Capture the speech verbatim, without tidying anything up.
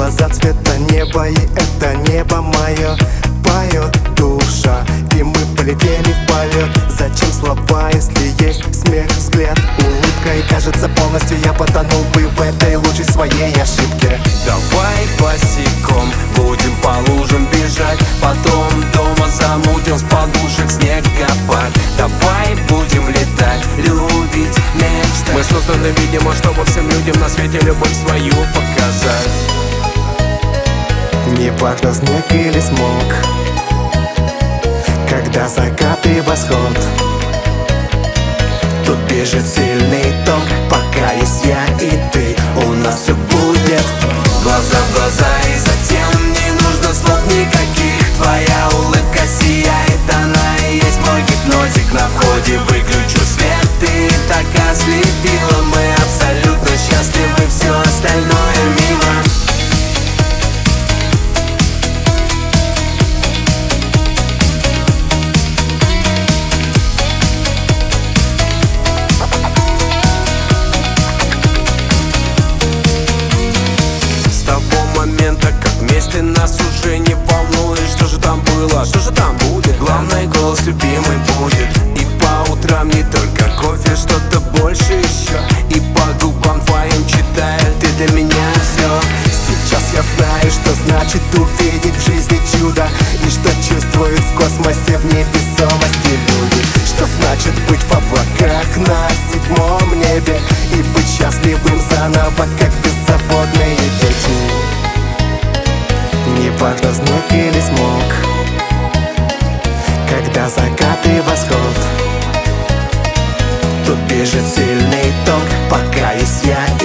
глаза цвета неба, и это небо мое поет душа, и мы полетели в полет. Зачем слова, если есть смех, взгляд, улыбка? И кажется, полностью я потонул бы в этой лучшей своей ошибке. Давай босиком будем по лужам бежать, потом дома замутим с подушек снегопад. Давай будем летать, любить, мечтать. Мы созданы, видимо, чтобы всем людям на свете любовь свою показать. Неважно, снег или смог, когда закат и восход, тут бежит сильный ток. Пока есть я и ты, у нас все будет глаза в глаза, и затем не нужно слов никаких. Твоя улыбка сияет, она и есть мой гипнотик. На входе выключу свет, ты так ослепила. Мы абсолютно счастливы, все остальное мимо. Как вместе нас уже не волнует, что же там было, что же там будет. Главный голос любимый будет. И по утрам не только кофе, что-то больше еще. И по губам твоим читает: ты для меня все. Сейчас я знаю, что значит увидеть в жизни чудо, и что чувствуют в космосе, в невесомости люди. Что значит быть в облаках на седьмом небе и быть счастливым заново, как беззаботные дети. Неважно, снег или смог, когда закат и восход, тут бежит сильный ток. Пока есть я